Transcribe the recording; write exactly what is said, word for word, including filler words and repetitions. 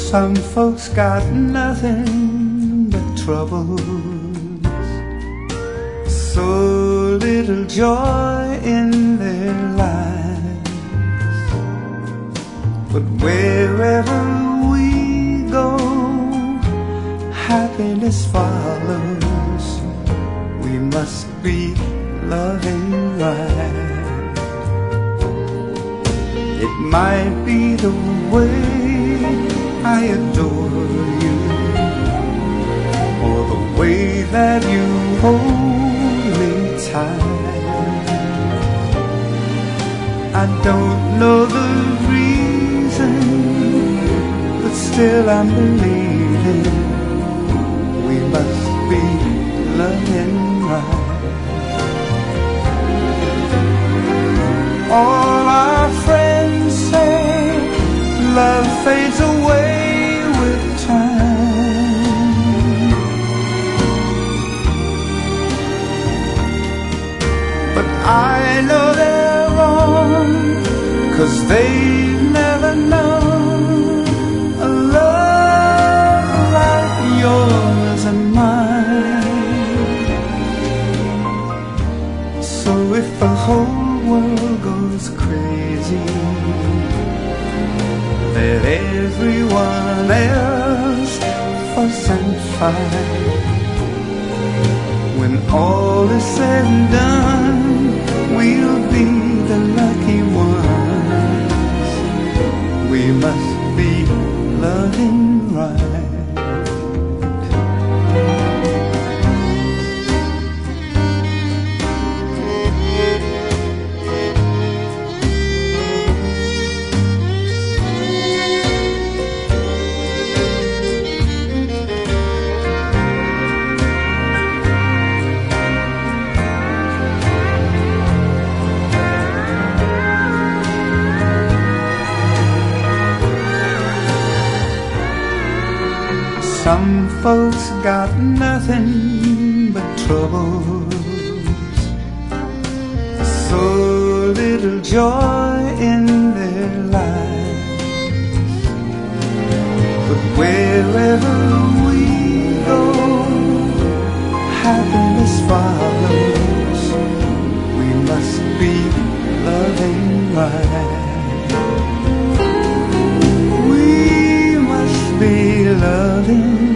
Some folks got nothing but troubles, so little joy in their lives. But wherever we go, happiness follows. We must be loving right. It might be the way I adore you, or the way that you hold me tight. I don't know the reason, but still I'm believing we must be loving right. All our friends say love fades away with time, but I know they're wrong, 'cause they've never known a love like yours and mine. So if the whole world goes crazy, let everyone else fuss and fight. When all is said and done, we'll be the lucky ones. We must be loving right. Some folks got nothing but troubles, so little joy in their lives. But wherever we go, happiness follows. We must be loving right. We must be loving